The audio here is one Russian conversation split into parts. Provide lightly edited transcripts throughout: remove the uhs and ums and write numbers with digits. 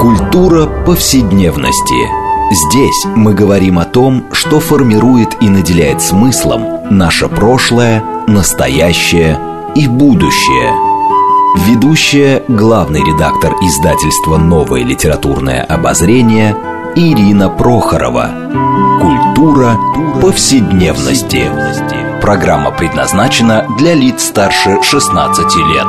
Культура повседневности. Здесь мы говорим о том, что формирует и наделяет смыслом наше прошлое, настоящее и будущее. Ведущая, главный редактор издательства «Новое литературное обозрение» Ирина Прохорова. Культура повседневности. Программа предназначена для лиц старше 16 лет.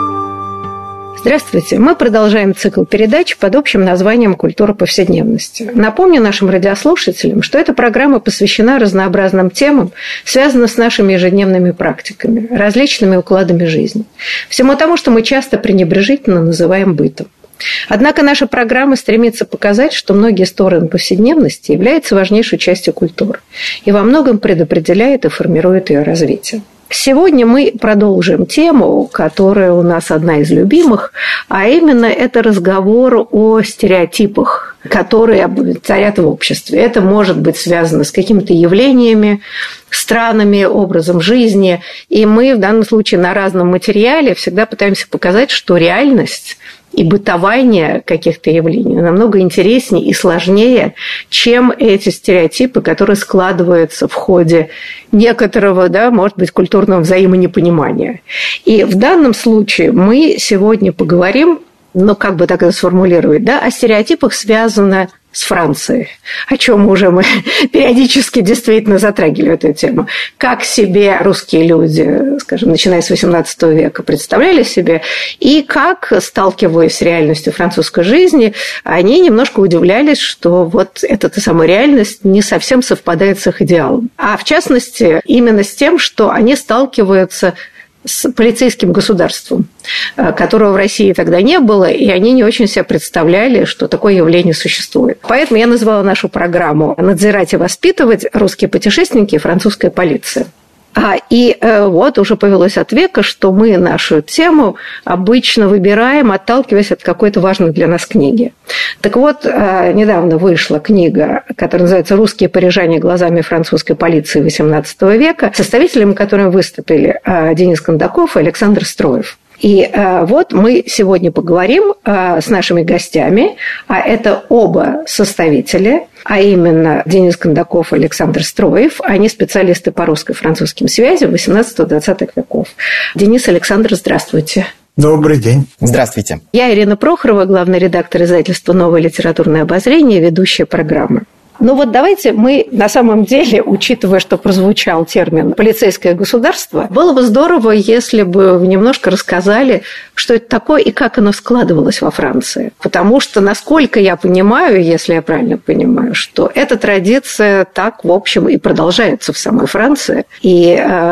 Здравствуйте. Мы продолжаем цикл передач под общим названием «Культура повседневности». Напомню нашим радиослушателям, что эта программа посвящена разнообразным темам, связанным с нашими ежедневными практиками, различными укладами жизни. Всему тому, что мы часто пренебрежительно называем бытом. Однако наша программа стремится показать, что многие стороны повседневности являются важнейшей частью культуры и во многом предопределяет и формирует ее развитие. Сегодня мы продолжим тему, которая у нас одна из любимых, а именно это разговор о стереотипах, которые царят в обществе. Это может быть связано с какими-то явлениями, странами, образом жизни. И мы в данном случае на разном материале всегда пытаемся показать, что реальность и бытование каких-то явлений намного интереснее и сложнее, чем эти стереотипы, которые складываются в ходе некоторого, может быть, культурного взаимонепонимания. И в данном случае мы сегодня поговорим, как бы так это сформулировать, о стереотипах, связанных с Францией, о чем уже мы периодически действительно затрагивали эту тему. Как себе русские люди, скажем, начиная с XVIII века, представляли себе, и как, сталкиваясь с реальностью французской жизни, они немножко удивлялись, что вот эта самая реальность не совсем совпадает с их идеалом. А в частности, именно с тем, что они сталкиваются с полицейским государством, которого в России тогда не было, и они не очень себе представляли, что такое явление существует. Поэтому я назвала нашу программу «Надзирать и воспитывать. Русские путешественники и французская полиция». И вот уже повелось от века, что мы нашу тему обычно выбираем, отталкиваясь от какой-то важной для нас книги. Так вот, недавно вышла книга, которая называется «Русские парижане глазами французской полиции XVIII века», составителями которой выступили Денис Кондаков и Александр Строев. И вот мы сегодня поговорим с нашими гостями, а это оба составители, а именно Денис Кондаков и Александр Строев. Они специалисты по русско-французским связям XVIII-XX веков. Денис, Александр, здравствуйте. Добрый день. Здравствуйте. Я Ирина Прохорова, главный редактор издательства «Новое литературное обозрение», ведущая программы. Давайте мы, на самом деле, учитывая, что прозвучал термин «полицейское государство», было бы здорово, если бы вы немножко рассказали, что это такое и как оно складывалось во Франции. Потому что, насколько я понимаю, если я правильно понимаю, что эта традиция так, в общем, и продолжается в самой Франции. И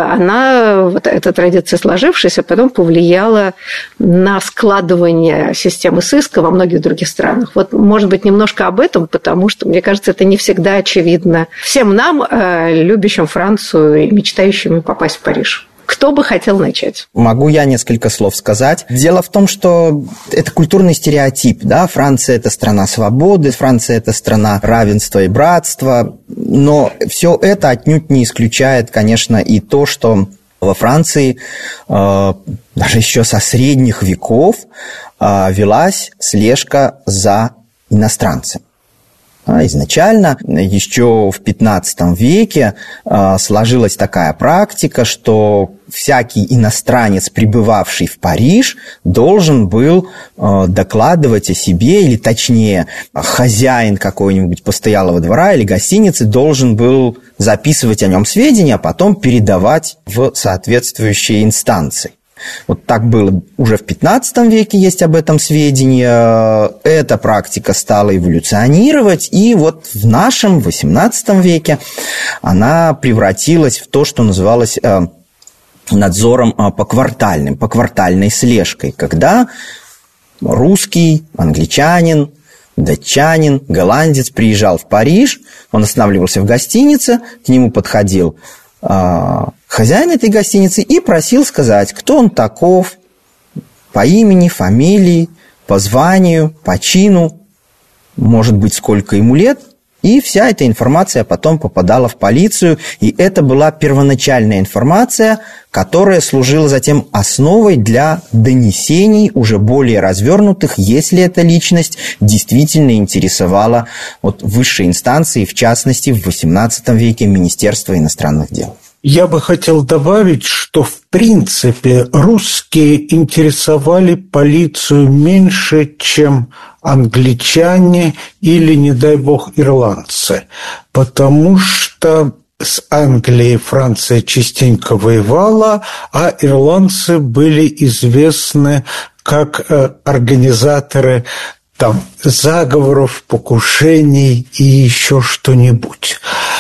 эта традиция сложившаяся, потом повлияла на складывание системы сыска во многих других странах. Вот, может быть, немножко об этом, потому что, мне кажется, это не всегда очевидно всем нам, любящим Францию и мечтающим попасть в Париж. Кто бы хотел начать? Могу я несколько слов сказать. Дело в том, что это культурный стереотип. Франция – это страна свободы, Франция – это страна равенства и братства. Но все это отнюдь не исключает, конечно, и то, что во Франции даже еще со средних веков велась слежка за иностранцами. Изначально, еще в XV веке, сложилась такая практика, что всякий иностранец, прибывавший в Париж, должен был докладывать о себе, или точнее, хозяин какого-нибудь постоялого двора или гостиницы должен был записывать о нем сведения, а потом передавать в соответствующие инстанции. Вот так было уже в XV веке, есть об этом сведения. Эта практика стала эволюционировать, и вот в нашем XVIII веке она превратилась в то, что называлось надзором поквартальной слежкой, когда русский, англичанин, датчанин, голландец приезжал в Париж, он останавливался в гостинице, к нему подходил хозяин этой гостиницы и просил сказать, кто он таков, по имени, фамилии, по званию, по чину, может быть, сколько ему лет, И вся эта информация потом попадала в полицию, и это была первоначальная информация, которая служила затем основой для донесений уже более развернутых, если эта личность действительно интересовала высшие инстанции, в частности, в XVIII веке Министерство иностранных дел. Я бы хотел добавить, что в принципе русские интересовали полицию меньше, чем англичане или, не дай бог, ирландцы, потому что с Англией Франция частенько воевала, а ирландцы были известны как организаторы заговоров, покушений и еще что-нибудь.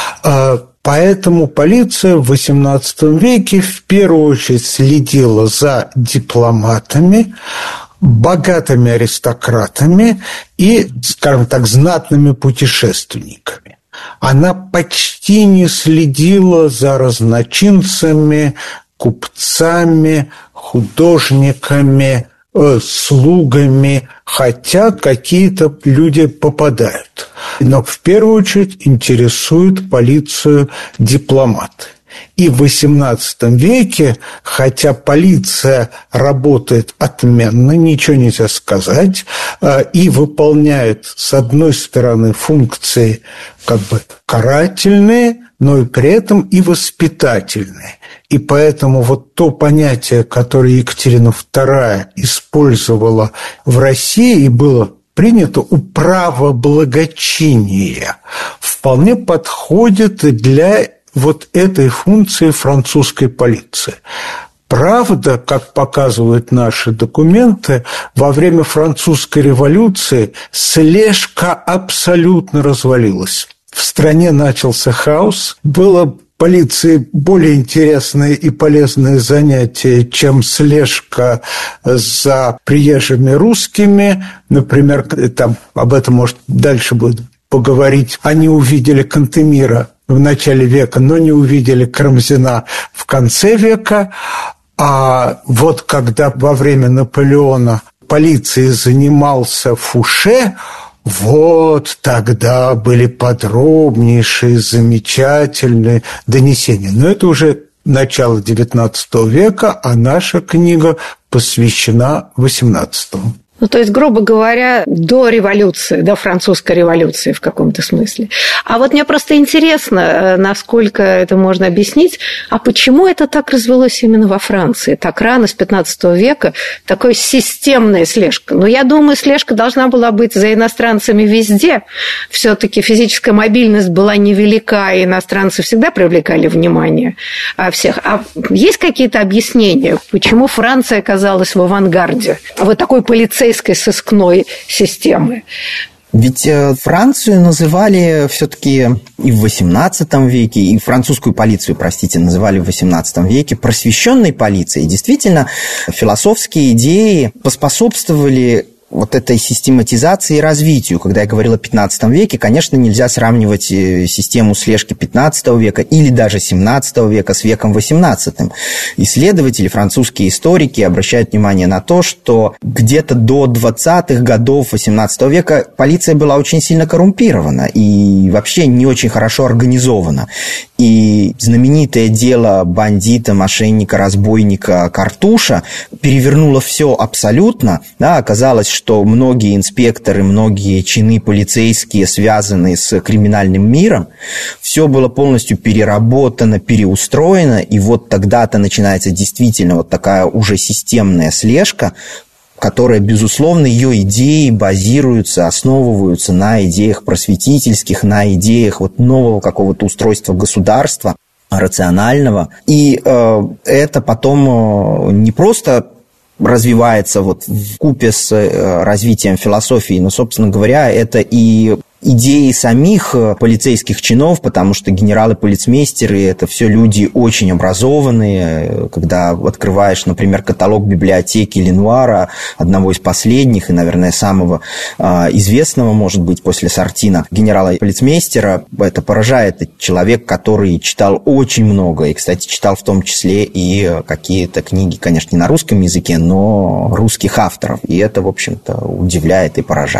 Поэтому полиция в XVIII веке в первую очередь следила за дипломатами, богатыми аристократами и, скажем так, знатными путешественниками. Она почти не следила за разночинцами, купцами, художниками, слугами, хотя какие-то люди попадают. Но в первую очередь интересуют полицию дипломаты. И в XVIII веке, хотя полиция работает отменно, ничего нельзя сказать, и выполняет, с одной стороны, функции карательные, но и при этом и воспитательные. И поэтому то понятие, которое Екатерина II использовала в России и было принято управа благочиния, вполне подходит для этой функции французской полиции. Правда, как показывают наши документы, во время французской революции слежка абсолютно развалилась. В стране начался хаос, было полиции более интересные и полезные занятия, чем слежка за приезжими русскими. Например, об этом, может, дальше будет поговорить. Они увидели Кантемира в начале века, но не увидели Карамзина в конце века. А когда во время Наполеона полицией занимался Фуше, тогда были подробнейшие, замечательные донесения. Но это уже начало XIX века, а наша книга посвящена XVIII. То есть, грубо говоря, до революции, до французской революции в каком-то смысле. А мне просто интересно, насколько это можно объяснить, а почему это так развелось именно во Франции? Так рано, с XV века, такая системная слежка. Я думаю, слежка должна была быть за иностранцами везде. Все-таки физическая мобильность была невелика, и иностранцы всегда привлекали внимание всех. А есть какие-то объяснения, почему Франция оказалась в авангарде такой полицейской сыскной системы? Ведь Францию называли все-таки и в XVIII веке, и французскую полицию, называли в XVIII веке просвещенной полицией. Действительно, философские идеи поспособствовали этой систематизации и развитию. Когда я говорил о XV веке, конечно, нельзя сравнивать систему слежки XV века или даже XVII века с веком XVIII. Исследователи, французские историки обращают внимание на то, что где-то до 20-х годов XVIII века полиция была очень сильно коррумпирована и вообще не очень хорошо организована. И знаменитое дело бандита, мошенника, разбойника Картуша перевернуло все абсолютно. Оказалось, что многие инспекторы, многие чины полицейские, связанные с криминальным миром, все было полностью переработано, переустроено, и тогда-то начинается действительно такая уже системная слежка, которая, безусловно, ее идеи базируются, основываются на идеях просветительских, на идеях нового какого-то устройства государства, рационального. И это потом не просто развивается вкупе с развитием философии, но, собственно говоря, это и идеи самих полицейских чинов, потому что генералы-полицмейстеры – это все люди очень образованные. Когда открываешь, например, каталог библиотеки Ленуара, одного из последних и, наверное, самого известного, может быть, после Сартина, генерала-полицмейстера, это поражает. Это человек, который читал очень много, и, кстати, читал в том числе и какие-то книги, конечно, не на русском языке, но русских авторов. И это, в общем-то, удивляет и поражает.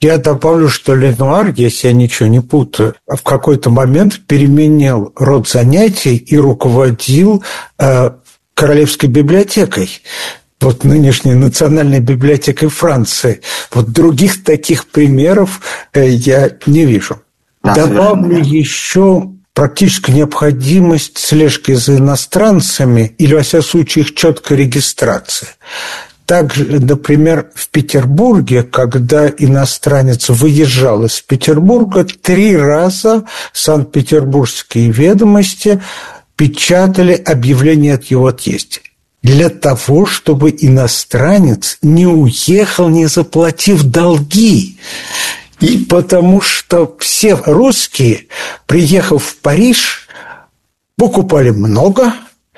Я добавлю, что Ленуар, если я ничего не путаю, в какой-то момент переменил род занятий и руководил Королевской библиотекой. Вот нынешней Национальной библиотекой Франции. Вот других таких примеров я не вижу. Да, добавлю еще практическую необходимость слежки за иностранцами или, во всяком случае, их четкой регистрации. Также, например, в Петербурге, когда иностранец выезжал из Петербурга, 3 раза Санкт-Петербургские ведомости печатали объявление от его отъезде. Для того, чтобы иностранец не уехал, не заплатив долги. И потому что все русские, приехав в Париж, покупали много,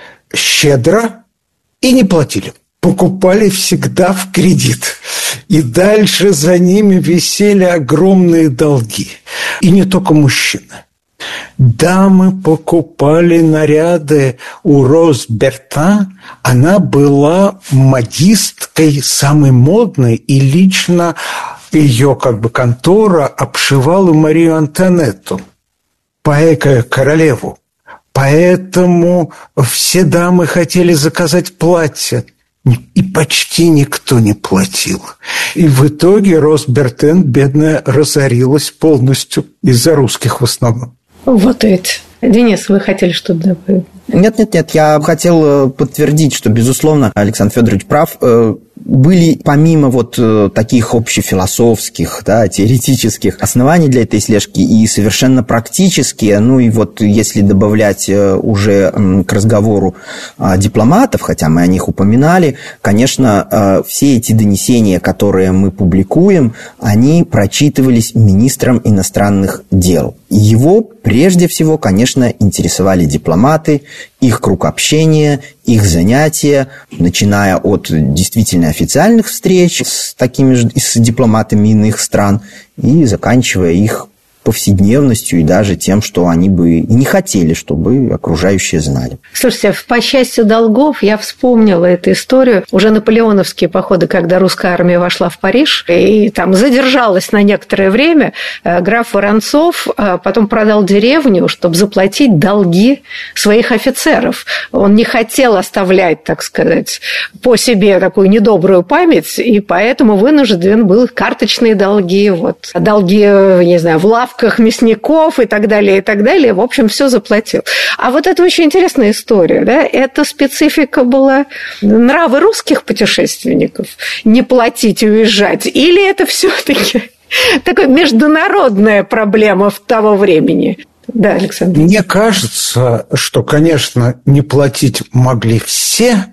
щедро и не платили. Покупали всегда в кредит. И дальше за ними висели огромные долги. И не только мужчины. Дамы покупали наряды у Роз Бертан. Она была модисткой самой модной, и лично ее контора обшивала Марию Антуанетту, королеву. Поэтому все дамы хотели заказать платье. И почти никто не платил. И в итоге Роз Бертен, бедная, разорилась полностью из-за русских в основном. Вот ведь. Денис, вы хотели что-то добавить? Нет, я хотел подтвердить, что, безусловно, Александр Федорович прав. Были помимо таких общефилософских, теоретических оснований для этой слежки и совершенно практические, если добавлять уже к разговору дипломатов, хотя мы о них упоминали, конечно, все эти донесения, которые мы публикуем, они прочитывались министром иностранных дел. Его прежде всего, конечно, интересовали дипломаты, их круг общения, их занятия, начиная от действительно официальных встреч с такими же с дипломатами иных стран и заканчивая их повседневностью и даже тем, что они бы и не хотели, чтобы окружающие знали. Слушайте, по счастью долгов, я вспомнила эту историю. Уже наполеоновские походы, когда русская армия вошла в Париж и там задержалась на некоторое время, граф Воронцов потом продал деревню, чтобы заплатить долги своих офицеров. Он не хотел оставлять, так сказать, по себе такую недобрую память, и поэтому вынужден был карточные долги, долги, не знаю, в лавках мясников и так далее. В общем, все заплатил. А это очень интересная история. Да? Это специфика была нравы русских путешественников не платить и уезжать? Или это все-таки такая международная проблема в того времени? Да, Александр. Мне кажется, что, конечно, не платить могли все,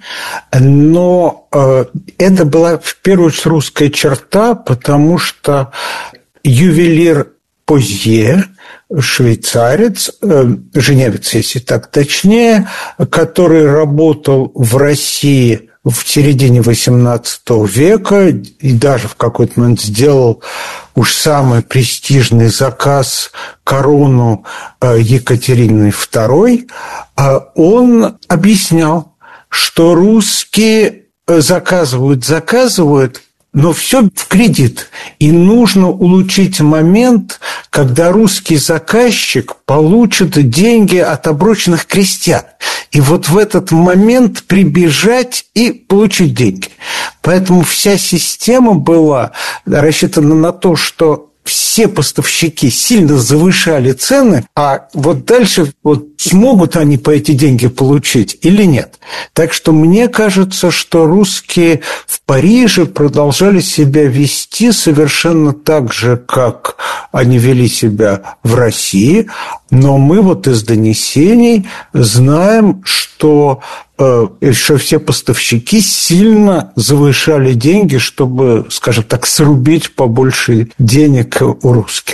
но это была в первую очередь русская черта, потому что ювелир Позье, швейцарец, женевец, если так точнее, который работал в России в середине XVIII века и даже в какой-то момент сделал уж самый престижный заказ, корону Екатерины II, он объяснял, что русские заказывают, но все в кредит. И нужно улучшить момент, когда русский заказчик получит деньги от обрученных крестьян. И в этот момент прибежать и получить деньги. Поэтому вся система была рассчитана на то, что все поставщики сильно завышали цены, а дальше смогут они по эти деньги получить или нет. Так что мне кажется, что русские в Париже продолжали себя вести совершенно так же, как они вели себя в России, но мы из донесений знаем, что все поставщики сильно завышали деньги, чтобы, скажем так, срубить побольше денег у русских.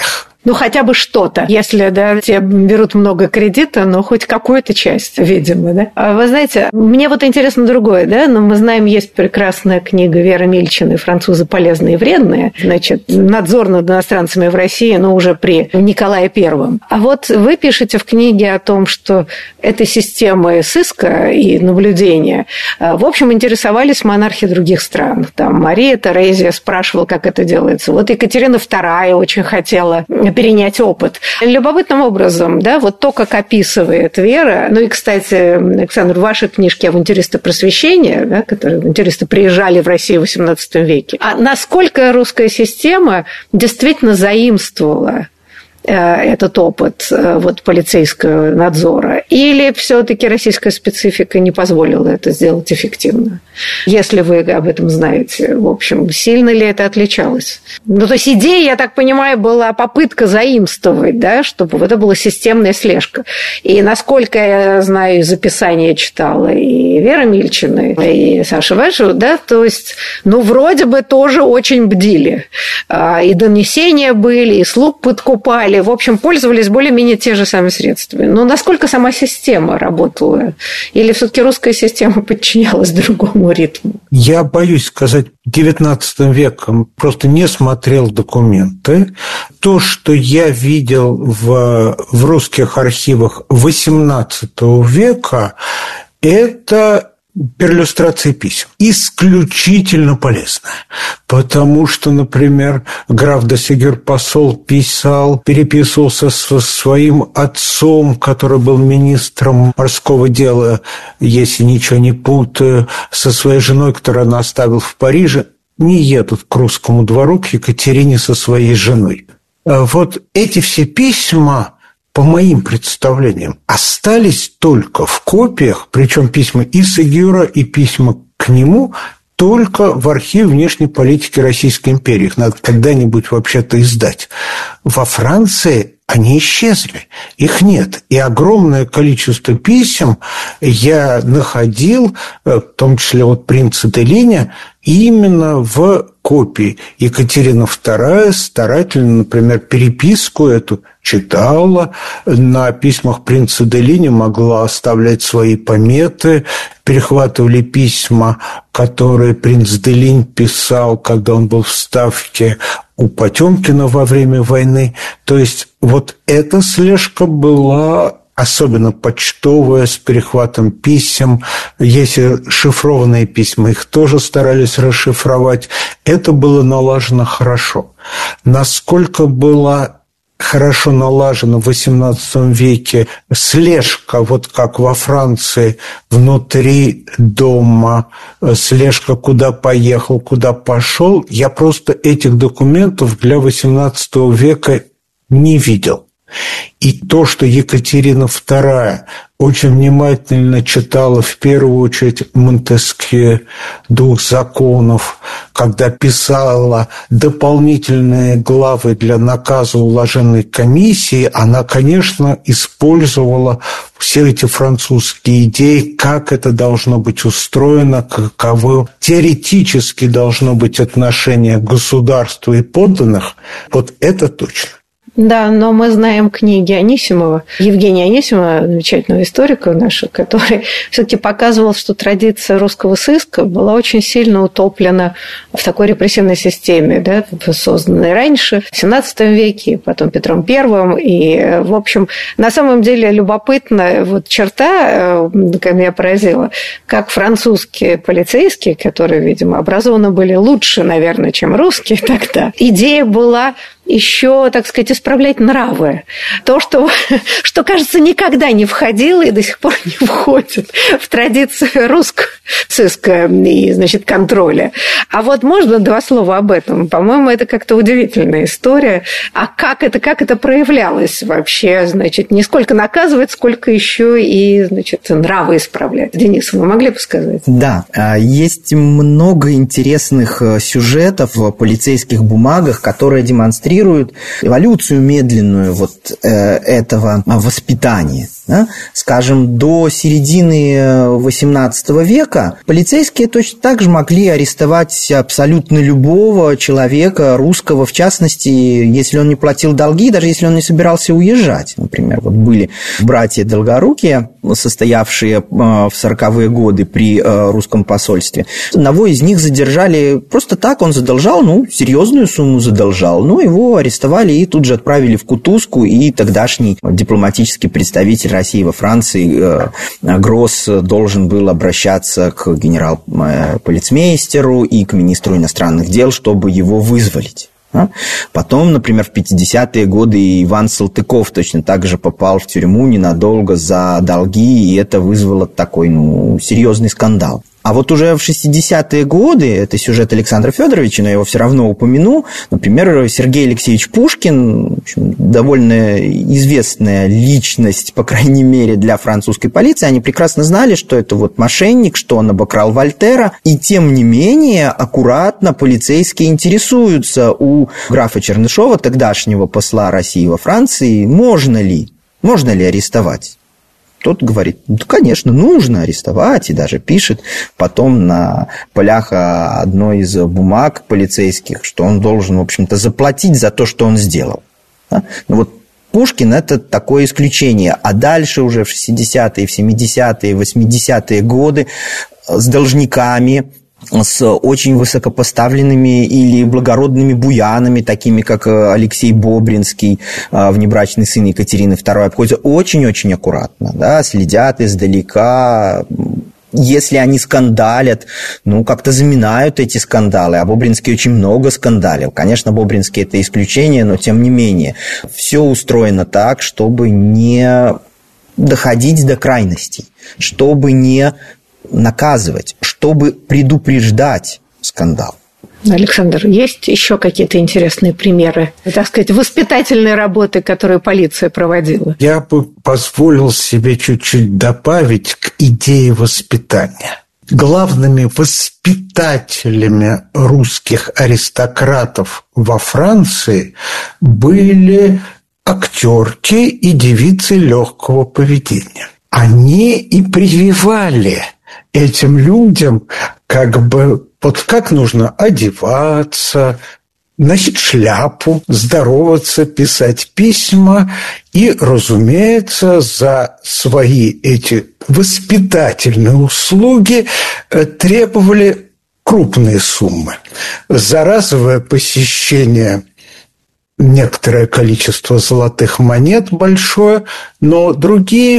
Ну, хотя бы что-то. Если, да, те берут много кредита, но хоть какую-то часть, видимо, да. А вы знаете, мне вот интересно другое, да, но мы знаем, есть прекрасная книга Веры Мильчиной «Французы полезные и вредные», значит, надзор над иностранцами в России, но уже при Николае Первом. А вот вы пишете в книге о том, что этой системой сыска и наблюдения, в общем, интересовались монархи других стран. Там Мария Терезия спрашивала, как это делается. Вот Екатерина II очень хотела перенять опыт. Любопытным образом, да, вот то, как описывает Вера, ну и, кстати, Александр, в вашей книжке «Авантюристы просвещения», да, которые авантюристы приезжали в Россию в XVIII веке, а насколько русская система действительно заимствовала этот опыт вот, полицейского надзора, или все-таки российская специфика не позволила это сделать эффективно? Если вы об этом знаете, в общем, сильно ли это отличалось? Ну, то есть идея, я так понимаю, была попытка заимствовать, да, чтобы это была системная слежка. И насколько я знаю, из описания читала и Вера Мильчина, и Саша Вэшева, да, то есть, ну, вроде бы тоже очень бдили. И донесения были, и слуг подкупали. В общем, пользовались более-менее те же самые средствами. Но насколько сама система работала? Или все-таки русская система подчинялась другому ритму? Я боюсь сказать, XIX веком просто не смотрел документы. То, что я видел в русских архивах XVIII века, это перлюстрация писем. Исключительно полезная. Потому что, например, граф де Сегюр посол писал, переписывался со своим отцом, который был министром морского дела, если ничего не путаю, со своей женой, которую он оставил в Париже. Не едут к русскому двору, к Екатерине со своей женой. Вот эти все письма, по моим представлениям, остались только в копиях, причем письма и Сегюра, и письма к нему, только в архиве внешней политики Российской империи. Их надо когда-нибудь вообще-то издать. Во Франции они исчезли, их нет. И огромное количество писем я находил, в том числе от принца де Линя, именно в копии. Екатерина II старательно, например, переписку эту читала, на письмах принца де Линя могла оставлять свои пометы, перехватывали письма, которые принц де Линь писал, когда он был в Ставке у Потемкина во время войны. То есть вот эта слежка была, особенно почтовая, с перехватом писем. Если шифрованные письма, их тоже старались расшифровать. Это было налажено хорошо. Насколько была хорошо налажена в XVIII веке слежка, вот как во Франции, внутри дома, слежка, куда поехал, куда пошел, я просто этих документов для XVIII века не видел. И то, что Екатерина II очень внимательно читала в первую очередь Монтескье «Дух законов», когда писала дополнительные главы для наказа уложенной комиссии, она, конечно, использовала все эти французские идеи, как это должно быть устроено, каково теоретически должно быть отношение государства и подданных. Вот это точно. Да, но мы знаем книги Анисимова, Евгения Анисимова, замечательного историка нашего, который все-таки показывал, что традиция русского сыска была очень сильно утоплена в такой репрессивной системе, да, созданной раньше, в XVII веке, потом Петром I. И, в общем, на самом деле любопытная вот черта, которая меня поразила, как французские полицейские, которые, видимо, образованы были лучше, наверное, чем русские тогда, идея была еще, так сказать, исправлять нравы. То, что, кажется, никогда не входило и до сих пор не входит в традицию русского сыска и, значит, контроля. А вот можно два слова об этом? По-моему, это как-то удивительная история. А как это проявлялось вообще? Значит, не сколько наказывать, сколько еще и, значит, нравы исправлять. Денис, вы могли бы сказать? Да, есть много интересных сюжетов в полицейских бумагах, которые демонстрируют эволюцию медленную вот этого воспитания. Да? Скажем, до середины XVIII века полицейские точно так же могли арестовать абсолютно любого человека, русского, в частности, если он не платил долги, даже если он не собирался уезжать. Например, вот были братья Долгорукие, состоявшие в 40-е годы при русском посольстве. Одного из них задержали просто так, он задолжал, серьезную сумму задолжал, его арестовали и тут же отправили в кутузку, и тогдашний дипломатический представитель России во Франции Гросс должен был обращаться к генерал-полицмейстеру и к министру иностранных дел, чтобы его вызволить. Потом, например, в 50-е годы Иван Салтыков точно так же попал в тюрьму ненадолго за долги, и это вызвало такой, серьезный скандал. А вот уже в 60-е годы, это сюжет Александра Федоровича, но я его все равно упомяну, например, Сергей Алексеевич Пушкин, в общем, довольно известная личность, по крайней мере, для французской полиции, они прекрасно знали, что это вот мошенник, что он обокрал Вольтера, и тем не менее аккуратно полицейские интересуются у графа Чернышова, тогдашнего посла России во Франции, можно ли арестовать. Тот говорит, конечно, нужно арестовать, и даже пишет потом на полях одной из бумаг полицейских, что он должен, в общем-то, заплатить за то, что он сделал. Да? Вот Пушкин – это такое исключение. А дальше уже в 60-е, в 70-е, 80-е годы с должниками, с очень высокопоставленными или благородными буянами, такими как Алексей Бобринский, внебрачный сын Екатерины II, обходятся очень-очень аккуратно, да, следят издалека. Если они скандалят, как-то заминают эти скандалы. А Бобринский очень много скандалил. Конечно, Бобринский – это исключение, но тем не менее. Все устроено так, чтобы не доходить до крайностей, чтобы не наказывать, чтобы предупреждать скандал. Александр, есть еще какие-то интересные примеры, так сказать, воспитательной работы, которую полиция проводила? Я бы позволил себе чуть-чуть добавить к идее воспитания. Главными воспитателями русских аристократов во Франции были актерки и девицы легкого поведения. Они и прививали этим людям как нужно одеваться, носить шляпу, здороваться, писать письма и, разумеется, за свои эти воспитательные услуги требовали крупные суммы. За разовое посещение некоторое количество золотых монет большое, но другие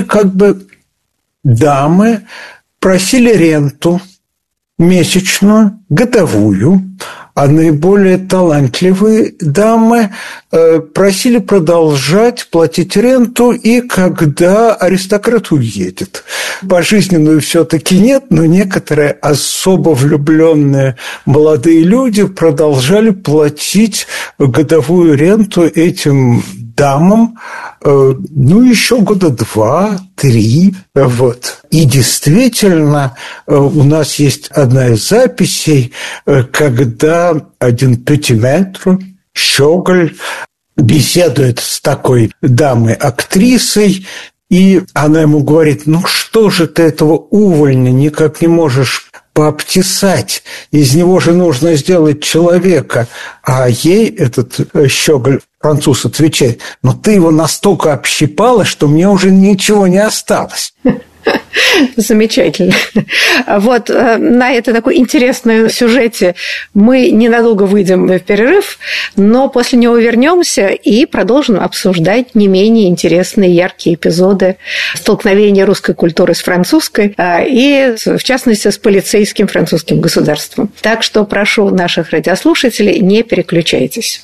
дамы просили ренту месячную, годовую, а наиболее талантливые дамы просили продолжать платить ренту и когда аристократ уедет. Пожизненную все-таки нет, но некоторые особо влюбленные молодые люди продолжали платить годовую ренту этим дамам, еще года 2-3. Вот. И действительно, у нас есть одна из записей, когда один Петиметр, Щеголь, беседует с такой дамой-актрисой, и она ему говорит, что же ты этого увольня никак не можешь пообтесать, из него же нужно сделать человека. А ей этот Щеголь, француз, отвечает, ты его настолько общипала, что мне уже ничего не осталось. Замечательно. Вот на этой такой интересной сюжете мы ненадолго выйдем в перерыв, но после него вернемся и продолжим обсуждать не менее интересные, яркие эпизоды столкновения русской культуры с французской и, в частности, с полицейским французским государством. Так что прошу наших радиослушателей, не переключайтесь.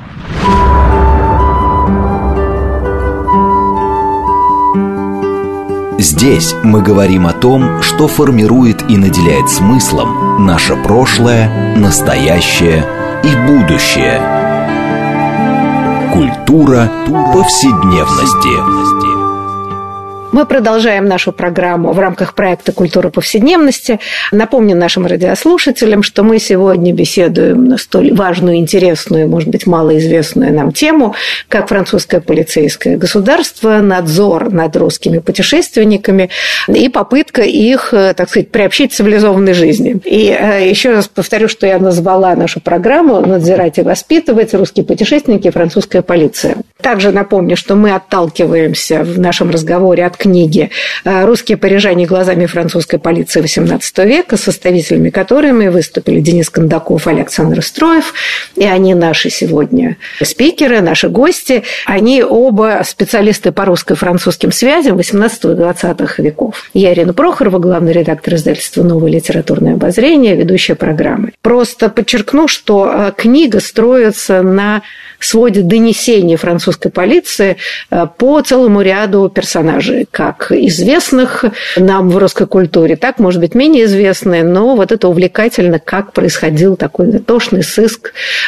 Здесь мы говорим о том, что формирует и наделяет смыслом наше прошлое, настоящее и будущее. Культура повседневности. Мы продолжаем нашу программу в рамках проекта «Культура повседневности». Напомню нашим радиослушателям, что мы сегодня беседуем на столь важную, интересную, может быть, малоизвестную нам тему, как французское полицейское государство, надзор над русскими путешественниками и попытка их, так сказать, приобщить к цивилизованной жизни. И еще раз повторю, что я назвала нашу программу «Надзирать и воспитывать. Русские путешественники и французская полиция». Также напомню, что мы отталкиваемся в нашем разговоре от книги «Русские парижане глазами французской полиции XVIII века», с составителями которыми выступили Денис Кондаков и Александр Строев. И они наши сегодня спикеры, наши гости. Они оба специалисты по русско-французским связям XVIII и XX веков. Я Ирина Прохорова, главный редактор издательства «Новое литературное обозрение», ведущая программы. Просто подчеркну, что книга строится на своде донесений французской полиции по целому ряду персонажей, как известных нам в русской культуре, так, может быть, менее известные, но вот это увлекательно, как происходил такой дотошный сыск.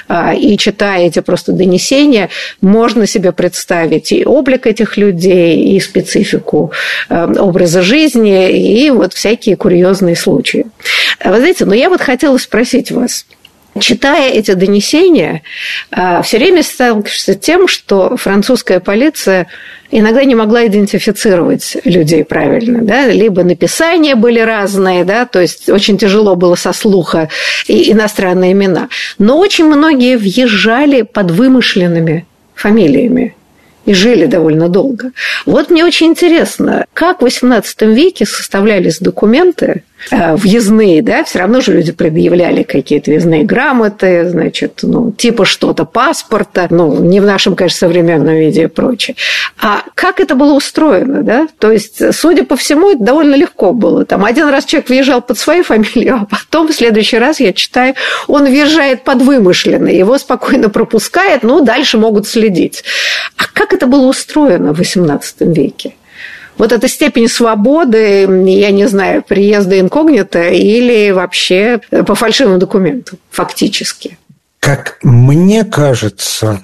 И читая эти просто донесения, можно себе представить и облик этих людей, и специфику образа жизни, и вот всякие курьезные случаи. Вы знаете, но я вот хотела спросить вас, читая эти донесения, все время сталкиваешься с тем, что французская полиция иногда не могла идентифицировать людей правильно, да? Либо написания были разные, да? То есть очень тяжело было со слуха и иностранные имена. Но очень многие въезжали под вымышленными фамилиями и жили довольно долго. Вот мне очень интересно, как в XVIII веке составлялись документы въездные, да, все равно же люди предъявляли какие-то въездные грамоты, значит, типа что-то паспорта, не в нашем, конечно, современном виде и прочее. А как это было устроено, да? То есть, судя по всему, это довольно легко было. Там один раз человек въезжал под свою фамилию, а потом в следующий раз, я читаю, он въезжает под вымышленный, его спокойно пропускает, дальше могут следить. А как это было устроено в XVIII веке? Вот эта степень свободы, я не знаю, приезда инкогнито или вообще по фальшивым документам, фактически? Как мне кажется,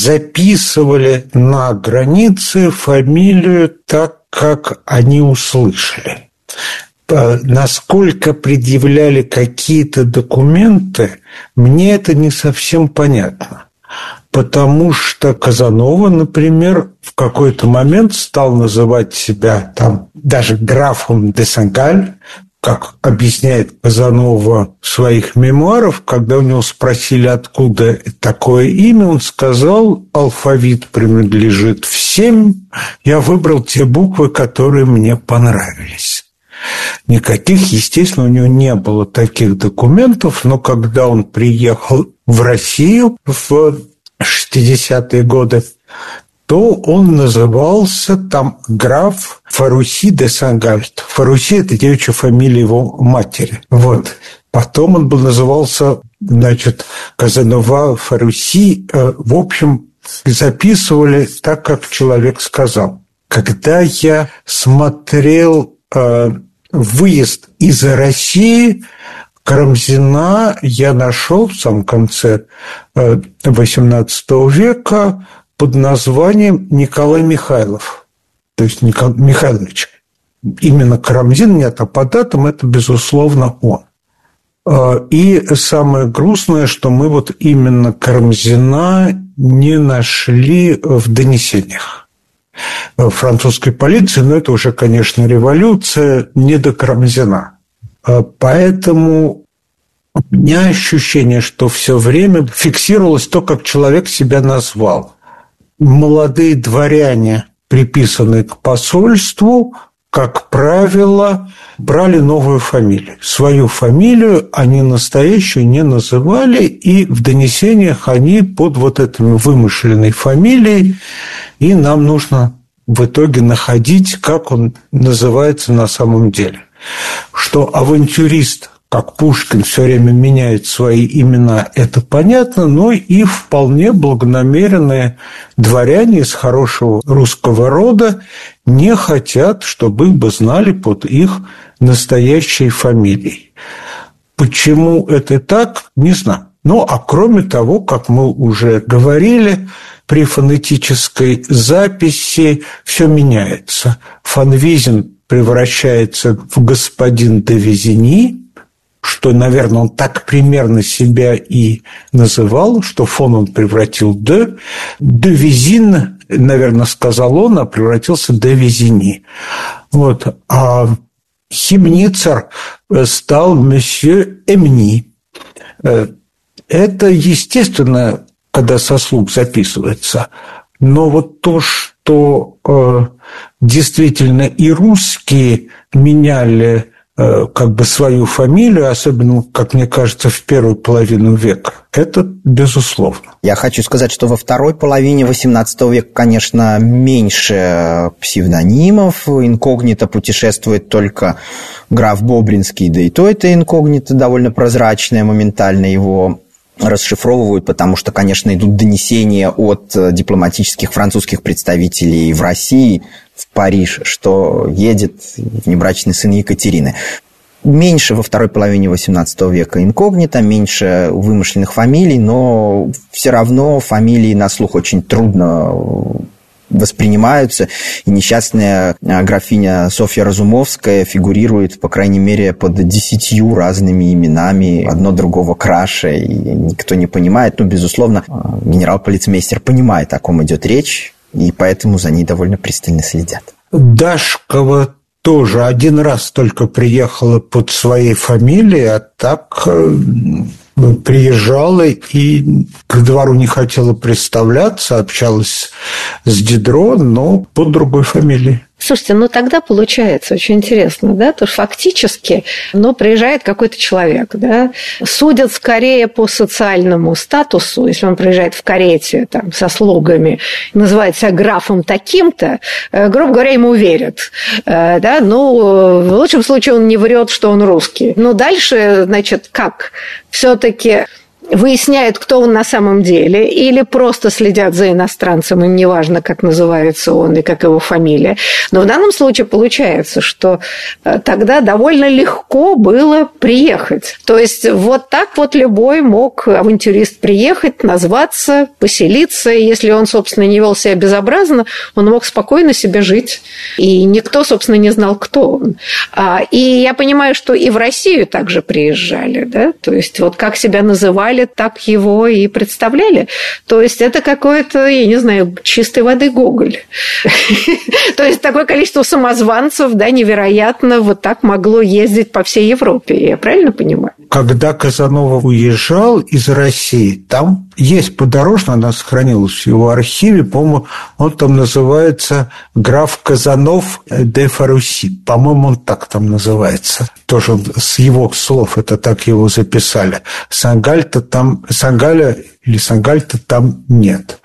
записывали на границе фамилию так, как они услышали. Насколько предъявляли какие-то документы, мне это не совсем понятно. Потому что Казанова, например, в какой-то момент стал называть себя там даже графом де Сенгаль, как объясняет Казанова в своих мемуарах, когда у него спросили, откуда такое имя, он сказал: алфавит принадлежит всем, я выбрал те буквы, которые мне понравились. Никаких, естественно, у него не было таких документов, но когда он приехал в Россию в 60-е годы, то он назывался там граф Фаруси де Сен-Гальт. Фаруси – это девичья фамилия его матери. Вот. Потом он назывался, Казанова Фаруси. В общем, записывали так, как человек сказал. Когда я смотрел выезд из России, Карамзина я нашел в самом конце XVIII века под названием Николай Михайлов, то есть Николай Михайлович. Именно Карамзин, нет, а по датам это, безусловно, он. И самое грустное, что мы вот именно Карамзина не нашли в донесениях французской полиции, но это уже, конечно, революция, не до Карамзина. Поэтому у меня ощущение, что все время фиксировалось то, как человек себя назвал. Молодые дворяне, приписанные к посольству, как правило, брали новую фамилию. Свою фамилию они настоящую не называли, и в донесениях они под вот этой вымышленной фамилией, и нам нужно в итоге находить, как он называется на самом деле. Что авантюрист, как Пушкин, все время меняет свои имена, это понятно, но и вполне благонамеренные дворяне из хорошего русского рода не хотят, чтобы их бы знали под их настоящей фамилией. Почему это так, не знаю. Ну, а кроме того, как мы уже говорили, при фонетической записи все меняется. Фон Визин превращается в господин де Визини, что, наверное, он так примерно себя и называл, что фон он превратил де Визин, наверное, сказал он, а превратился де Визини. Вот. А Хемницер стал месье Эмни. Это, естественно, когда со слуг записывается. Но вот то, что действительно и русские меняли как бы свою фамилию, особенно, как мне кажется, в первую половину века, это безусловно. Я хочу сказать, что во второй половине XVIII века, конечно, меньше псевдонимов. Инкогнито путешествует только граф Бобринский, да и то это инкогнито довольно прозрачное, моментально его расшифровывают, потому что, конечно, идут донесения от дипломатических французских представителей в России, в Париж, что едет внебрачный сын Екатерины. Меньше во второй половине XVIII века инкогнито, меньше вымышленных фамилий, но все равно фамилии на слух очень трудно воспринимаются, и несчастная графиня Софья Разумовская фигурирует, по крайней мере, под 10 разными именами, одно другого краше, и никто не понимает. Ну, безусловно, генерал-полицмейстер понимает, о ком идет речь, и поэтому за ней довольно пристально следят. Дашкова тоже один раз только приехала под своей фамилией, а так приезжала и к двору не хотела представляться, общалась с Дидро, но под другой фамилией. Слушайте, ну тогда получается очень интересно, да, то фактически, приезжает какой-то человек, да, судят скорее по социальному статусу, если он приезжает в карете там, со слугами, называет себя графом таким-то, грубо говоря, ему верят, да, в лучшем случае он не врет, что он русский. Но дальше, значит, как? Все-таки выясняют, кто он на самом деле, или просто следят за иностранцем, им не важно, как называется он и как его фамилия. Но в данном случае получается, что тогда довольно легко было приехать. То есть вот так вот любой мог авантюрист приехать, назваться, поселиться. И если он, собственно, не вел себя безобразно, он мог спокойно себе жить. И никто, собственно, не знал, кто он. И я понимаю, что и в Россию также приезжали. Да? То есть вот как себя называли, так его и представляли. То есть это какое-то, я не знаю, чистой воды Гоголь. То есть такое количество самозванцев, да, невероятно, вот так могло ездить по всей Европе. Я правильно понимаю? Когда Казанова уезжал из России, там есть подорожно, она сохранилась в его архиве, по-моему, он там называется граф Казанов де Фаруси. По-моему, он так там называется. Тоже с его слов это так его записали. Сангаля или Сангальта там нет.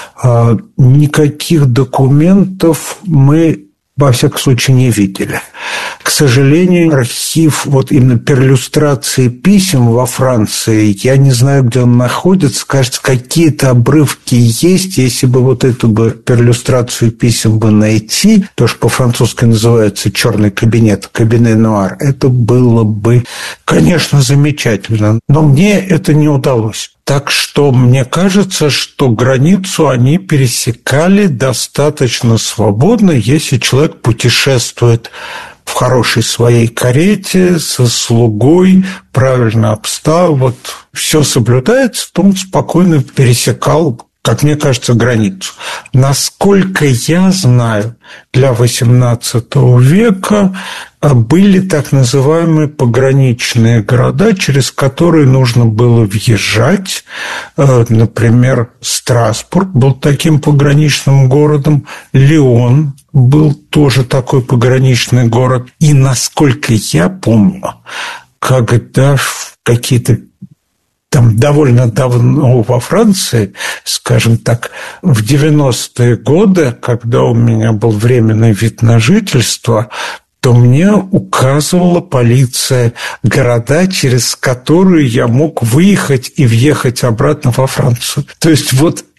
Никаких документов мы, во всяком случае, не видели. К сожалению, архив вот именно перлюстрации писем во Франции, я не знаю, где он находится, кажется, какие-то обрывки есть. Если бы вот эту бы перлюстрацию писем бы найти, то, что по-французски называется черный кабинет, кабине-нуар, это было бы, конечно, замечательно. Но мне это не удалось. Так что мне кажется, что границу они пересекали достаточно свободно, если человек путешествует в хорошей своей карете, со слугой, правильно обстав, вот все соблюдается, то он спокойно пересекал, как мне кажется, границу. Насколько я знаю, для XVIII века были так называемые пограничные города, через которые нужно было въезжать. Например, Страсбург был таким пограничным городом, Лион был тоже такой пограничный город. И, насколько я помню, когда какие-то там довольно давно во Франции, скажем так, в 90-е годы, когда у меня был временный вид на жительство, то мне указывала полиция города, через которые я мог выехать и въехать обратно во Францию. То есть вот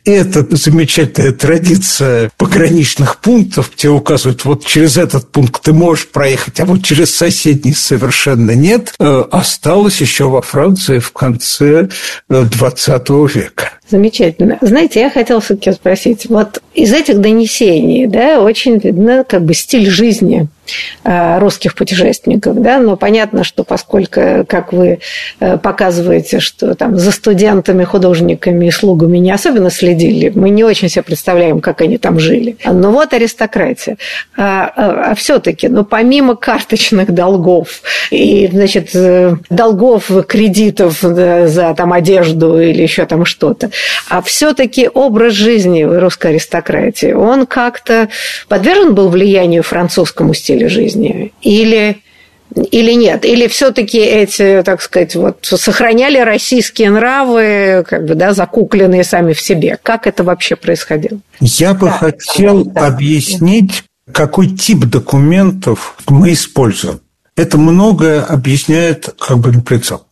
это замечательная традиция пограничных пунктов, где указывают, вот через этот пункт ты можешь проехать, а вот через соседний совершенно нет, осталось еще во Франции в конце XX века. Замечательно. Знаете, я хотела все-таки спросить, вот из этих донесений, да, очень видно как бы стиль жизни русских путешественников, да, но понятно, что поскольку, как вы показываете, что там за студентами, художниками и слугами не особенно следили, мы не очень себе представляем, как они там жили. Но вот аристократия. А все-таки, ну, помимо карточных долгов и, значит, долгов, кредитов за там одежду или еще там что-то, а все-таки образ жизни русской аристократии, он как-то подвержен был влиянию французскому стилю жизни или нет? Или все-таки эти, так сказать, вот, сохраняли российские нравы, как бы, да, закукленные сами в себе? Как это вообще происходило? Я бы хотел объяснить, какой тип документов мы используем. Это многое объясняет как бы прицел.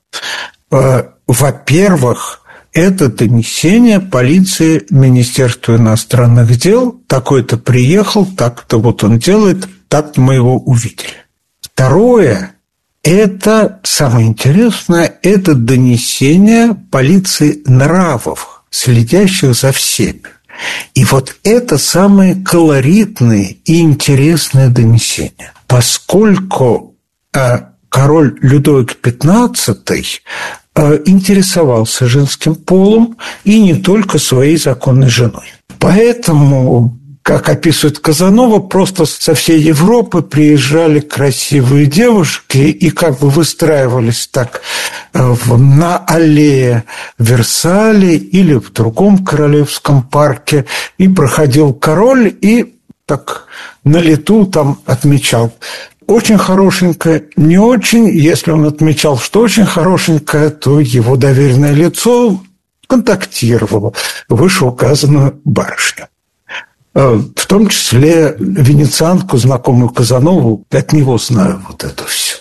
Во-первых, это донесение полиции Министерства иностранных дел. Такой-то приехал, так-то вот он делает, так мы его увидели. Второе, это самое интересное, это донесение полиции нравов, следящих за всеми. И вот это самые колоритные и интересные донесения. Поскольку король Людовик XV интересовался женским полом и не только своей законной женой. Поэтому, как описывает Казанова, просто со всей Европы приезжали красивые девушки и как бы выстраивались так на аллее Версале или в другом королевском парке, и проходил король и так на лету там отмечал. Очень хорошенькое, не очень. Если он отмечал, что очень хорошенькое, то его доверенное лицо контактировало вышеуказанную барышню. В том числе венецианку, знакомую Казанову, от него знаю вот это все.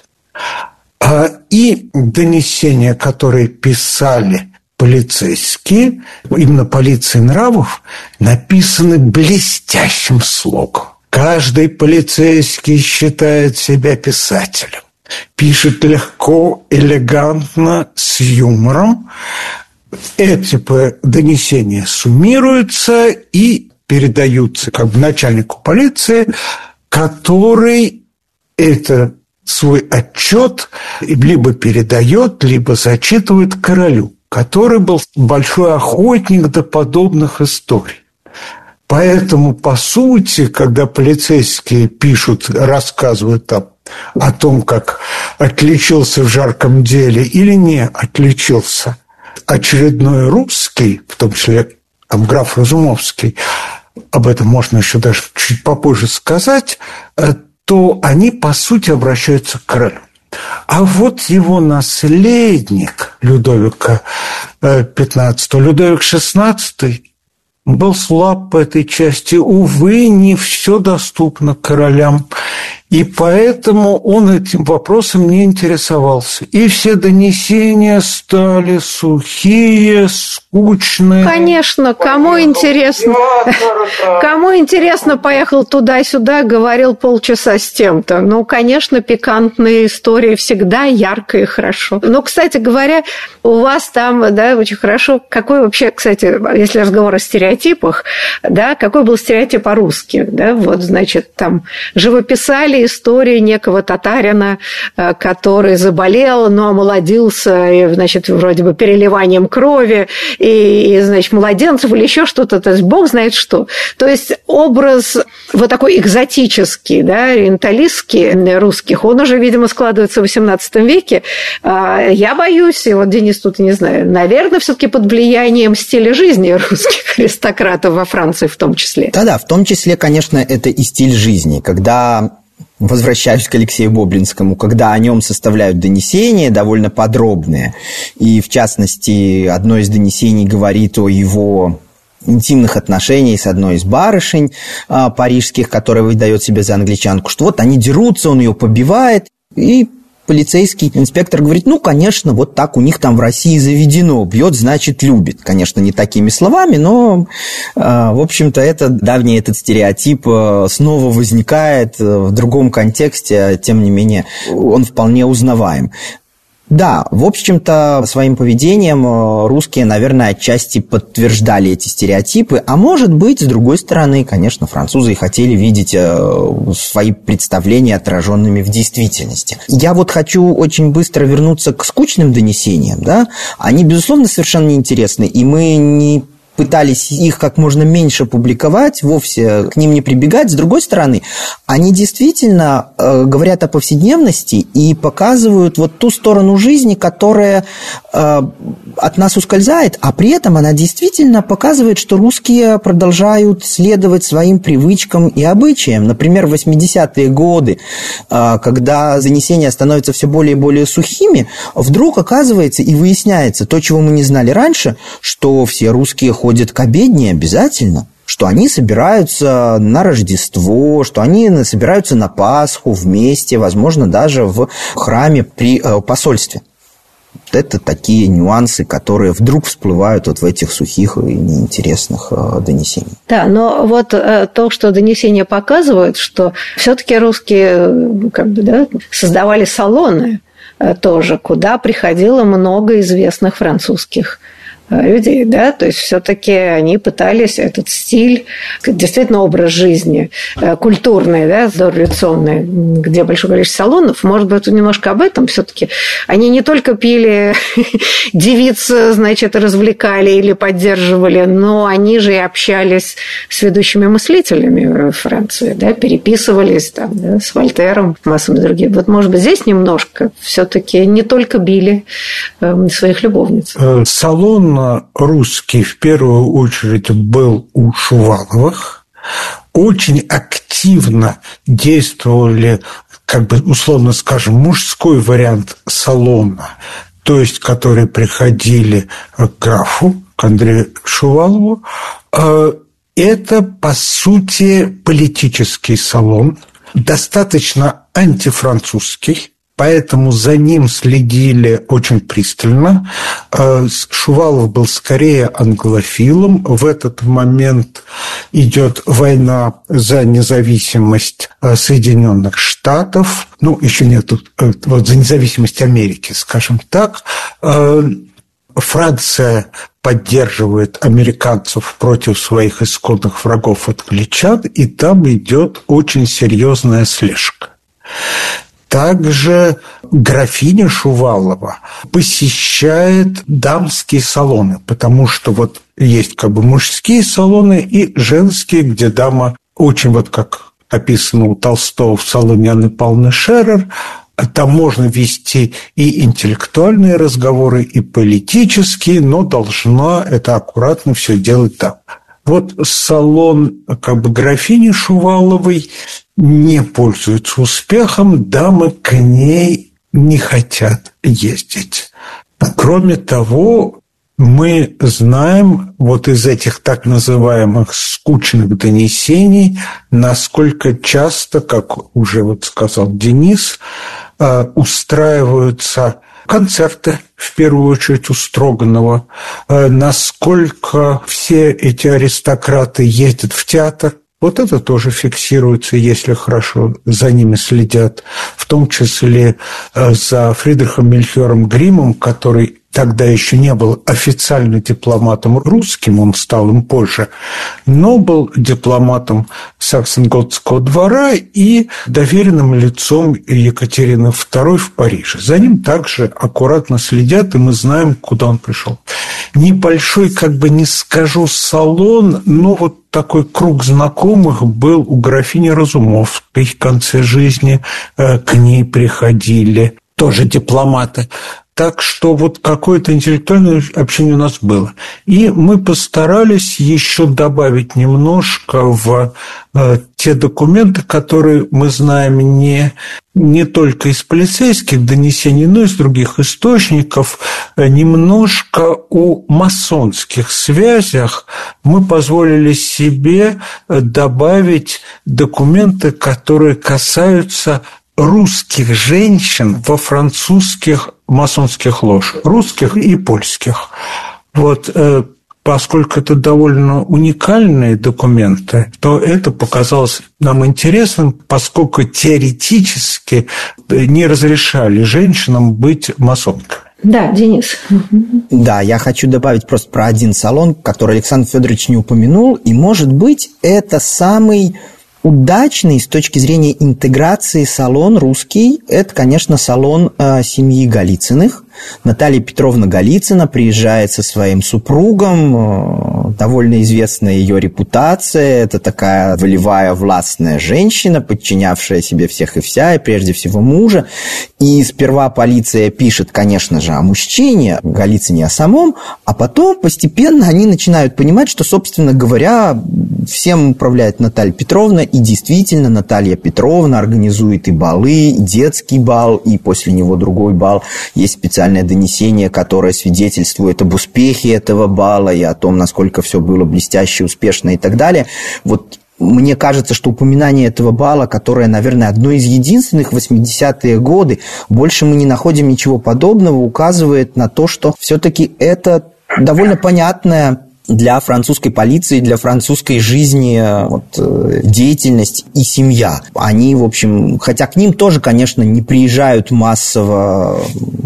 И донесения, которые писали полицейские, именно полиции нравов, написаны блестящим слогом. Каждый полицейский считает себя писателем. Пишет легко, элегантно, с юмором. Эти донесения суммируются и передаются как бы начальнику полиции, который это свой отчет либо передает, либо зачитывает королю, который был большой охотник до подобных историй. Поэтому, по сути, когда полицейские пишут, рассказывают о том, как отличился в жарком деле или не отличился очередной русский, в том числе там, граф Разумовский, об этом можно еще даже чуть попозже сказать, то они, по сути, обращаются к королю. А вот его наследник Людовика XV, Людовик XVI, был слаб по этой части. Увы, не все доступно королям. И поэтому он этим вопросом не интересовался. И все донесения стали сухие, скучные. Конечно, кому интересно, поехал туда-сюда, говорил полчаса с тем-то. Ну, конечно, пикантные истории всегда ярко и хорошо. Но, кстати говоря, у вас там, да, очень хорошо. Какой вообще, кстати, если разговор о стереотипах, да, какой был стереотип о русских, да, вот, значит, там живописали истории некого татарина, который заболел, но омолодился, и, значит, вроде бы переливанием крови, и, значит, младенцев или еще что-то, то есть бог знает что. То есть образ вот такой экзотический, да, ориенталистский русских, он уже, видимо, складывается в XVIII веке. Я боюсь, и вот Денис тут, не знаю, наверное, все-таки под влиянием стиля жизни русских аристократов во Франции в том числе. Да-да, в том числе, конечно, это и стиль жизни, когда... Возвращаюсь к Алексею Боблинскому, когда о нем составляют донесения довольно подробные, и, в частности, одно из донесений говорит о его интимных отношениях с одной из барышень парижских, которая выдает себя за англичанку, что вот они дерутся, он ее побивает, и полицейский инспектор говорит, ну, конечно, вот так у них там в России заведено, бьет, значит, любит. Конечно, не такими словами, но, в общем-то, давний этот стереотип снова возникает в другом контексте, тем не менее, он вполне узнаваем. Да, в общем-то, своим поведением русские, наверное, отчасти подтверждали эти стереотипы, а может быть, с другой стороны, конечно, французы и хотели видеть свои представления отраженными в действительности. Я вот хочу очень быстро вернуться к скучным донесениям, да, они, безусловно, совершенно неинтересны, и мы не пытались их как можно меньше публиковать, вовсе к ним не прибегать. С другой стороны, они действительно говорят о повседневности и показывают вот ту сторону жизни, которая от нас ускользает, а при этом она действительно показывает, что русские продолжают следовать своим привычкам и обычаям. Например, в 80-е годы, когда донесения становятся все более и более сухими, вдруг оказывается и выясняется то, чего мы не знали раньше, что все русские ходят к обедне обязательно, что они собираются на Рождество, что они собираются на Пасху вместе, возможно, даже в храме при посольстве. Вот это такие нюансы, которые вдруг всплывают вот в этих сухих и неинтересных донесениях. Да, но вот то, что донесения показывают, что все-таки русские создавали салоны тоже, куда приходило много известных французских людей, да, то есть все-таки они пытались этот стиль, действительно образ жизни культурный, да, дореволюционный, где большое количество салонов, может быть, немножко об этом все-таки. Они не только пили девиц, значит, развлекали или поддерживали, но они же и общались с ведущими мыслителями Франции, да, переписывались там, да, с Вольтером, массами других. Вот, может быть, здесь немножко все-таки не только били своих любовниц. Салон русский в первую очередь был у Шуваловых. Очень активно действовали, условно скажем, мужской вариант салона, то есть, которые приходили к графу, к Андрею Шувалову. Это, по сути, политический салон, достаточно антифранцузский. Поэтому за ним следили очень пристально. Шувалов был скорее англофилом. В этот момент идет война за независимость Соединенных Штатов. Еще нет, за независимость Америки, скажем так. Франция поддерживает американцев против своих исконных врагов англичан, и там идет очень серьезная слежка. Также графиня Шувалова посещает дамские салоны, потому что есть мужские салоны и женские, где дама очень, как описано у Толстого в салоне Анны Павловны Шерер, там можно вести и интеллектуальные разговоры, и политические, но должна это аккуратно все делать там. Салон графини Шуваловой не пользуется успехом, дамы к ней не хотят ездить. Кроме того, мы знаем из этих так называемых скучных донесений, насколько часто, как уже сказал Денис, устраиваются концерты, в первую очередь у Строганова, насколько все эти аристократы ездят в театр. Это тоже фиксируется, если хорошо за ними следят, в том числе за Фридрихом Мельхиором Гриммом, который тогда еще не был официально дипломатом русским, он стал им позже, но был дипломатом Саксон-Готского двора и доверенным лицом Екатерины II в Париже. За ним также аккуратно следят, и мы знаем, куда он пришел. Небольшой, не скажу салон, но такой круг знакомых был у графини Разумовской в конце жизни, к ней приходили тоже дипломаты. Так что какое-то интеллектуальное общение у нас было. И мы постарались еще добавить немножко в те документы, которые мы знаем не только из полицейских донесений, но и из других источников. Немножко о масонских связях мы позволили себе добавить документы, которые касаются русских женщин во французских масонских ложах, русских и польских. Вот, поскольку это довольно уникальные документы, то это показалось нам интересным, поскольку теоретически не разрешали женщинам быть масонками. Да, Денис. Да, я хочу добавить просто про один салон, который Александр Федорович не упомянул, и, может быть, это самый удачный с точки зрения интеграции салон русский. Это, конечно, салон семьи Голицыных. Наталья Петровна Голицына приезжает со своим супругом, довольно известная ее репутация, это такая волевая властная женщина, подчинявшая себе всех и вся, и прежде всего мужа. И сперва полиция пишет, конечно же, о мужчине, Голицыне о самом, а потом постепенно они начинают понимать, что, собственно говоря, всем управляет Наталья Петровна, и действительно Наталья Петровна организует и балы, и детский бал, и после него другой бал. Есть специальное донесение, которое свидетельствует об успехе этого бала и о том, насколько все было блестяще, успешно и так далее. Вот мне кажется, что упоминание этого бала, которое, наверное, одно из единственных в 80-е годы, больше мы не находим ничего подобного, указывает на то, что все-таки это довольно понятная для французской полиции, для французской жизни деятельность и семья. Они, в общем, хотя к ним тоже, конечно, не приезжают массово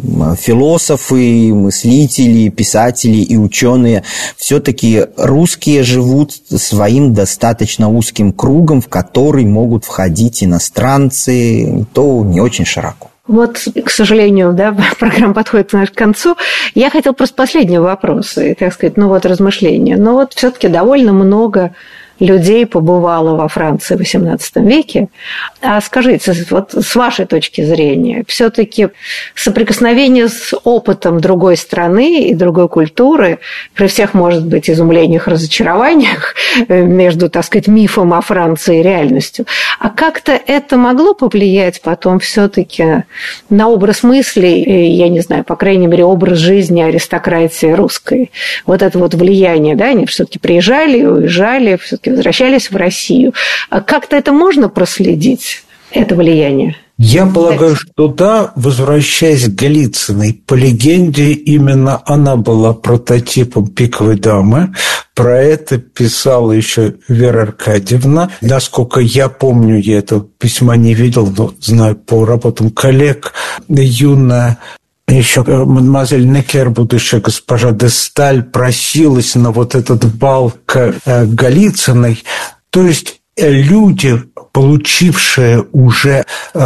философы, мыслители, писатели и ученые, все-таки русские живут своим достаточно узким кругом, в который могут входить иностранцы, то не очень широко. Вот, к сожалению, да, программа подходит к концу. Я хотела просто последний вопрос, и, так сказать, размышления. Но вот все-таки довольно много людей побывало во Франции в XVIII веке. А скажите, вот с вашей точки зрения, все-таки соприкосновение с опытом другой страны и другой культуры, при всех, может быть, изумлениях, разочарованиях между, так сказать, мифом о Франции и реальностью, а как-то это могло повлиять потом все-таки на образ мыслей, я не знаю, по крайней мере, образ жизни аристократии русской? Вот это вот влияние, да, они все-таки приезжали, уезжали, все-таки возвращались в Россию. А как-то это можно проследить, это влияние? Я полагаю, что да, возвращаясь к Голицыной, по легенде, именно она была прототипом пиковой дамы. Про это писала еще Вера Аркадьевна. Насколько я помню, я этого письма не видел, но знаю по работам коллег, юная еще мадемуазель Некер, будущая госпожа де Сталь, просилась на вот этот бал к Голицыной. То есть люди, получившие уже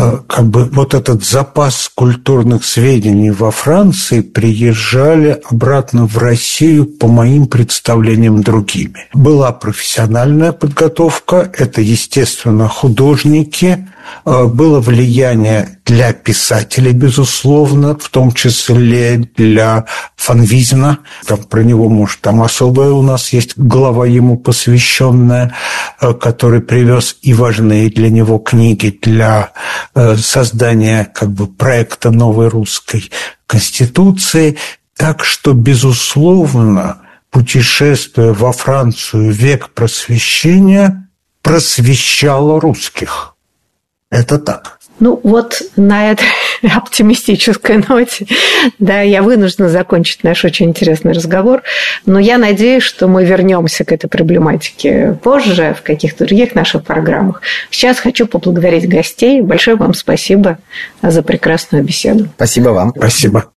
вот этот запас культурных сведений во Франции, приезжали обратно в Россию по моим представлениям другими. Была профессиональная подготовка, это, естественно, художники, было влияние для писателей, безусловно, в том числе для фон Визина. Там про него, может, там особая у нас есть глава ему посвященная, который привез и важные для него книги для создания проекта новой русской конституции. Так что, безусловно, путешествие во Францию век просвещения просвещало русских. Это так. Вот на этой оптимистической ноте, да, я вынуждена закончить наш очень интересный разговор, но я надеюсь, что мы вернемся к этой проблематике позже в каких-то других наших программах. Сейчас хочу поблагодарить гостей. Большое вам спасибо за прекрасную беседу. Спасибо вам. Спасибо.